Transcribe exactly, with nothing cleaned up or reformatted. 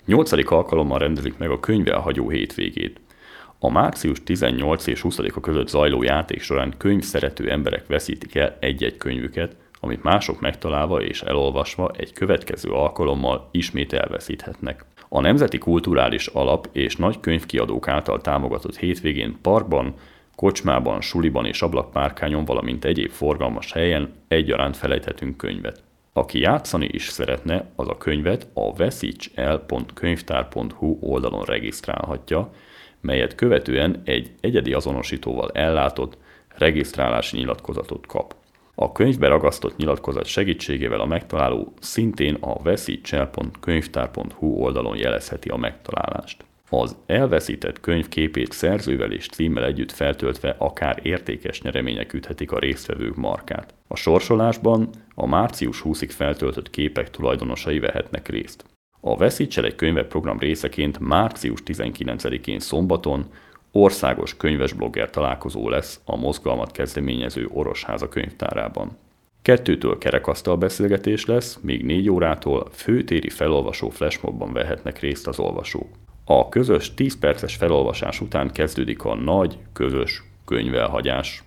Nyolcadik alkalommal rendezik meg a könyvelhagyó hétvégét. A március tizennyolcadika és huszadika között zajló játék során könyvszerető emberek veszítik el egy-egy könyvüket, amit mások megtalálva és elolvasva egy következő alkalommal ismét elveszíthetnek. A Nemzeti Kulturális Alap és nagy könyvkiadók által támogatott hétvégén parkban, kocsmában, suliban és ablakpárkányon, valamint egyéb forgalmas helyen egyaránt felejthetünk könyvet. Aki játszani is szeretne, az a könyvet a veszítsel pont könyvtár pont hu oldalon regisztrálhatja, melyet követően egy egyedi azonosítóval ellátott regisztrálási nyilatkozatot kap. A könyvbe ragasztott nyilatkozat segítségével a megtaláló szintén a veszítsel pont könyvtár pont hu oldalon jelezheti a megtalálást. Az elveszített könyv képét szerzővel és címmel együtt feltöltve akár értékes nyeremények üthetik a résztvevők markát. A sorsolásban a március huszadikáig feltöltött képek tulajdonosai vehetnek részt. A Veszíts el egy könyvet program részeként március tizenkilencedikén szombaton országos könyvesblogger találkozó lesz a mozgalmat kezdeményező Orosháza könyvtárában. Kettőtől kerekasztal beszélgetés lesz, míg négy órától főtéri felolvasó flashmobban vehetnek részt az olvasók. A közös tíz perces felolvasás után kezdődik a nagy, közös könyvelhagyás.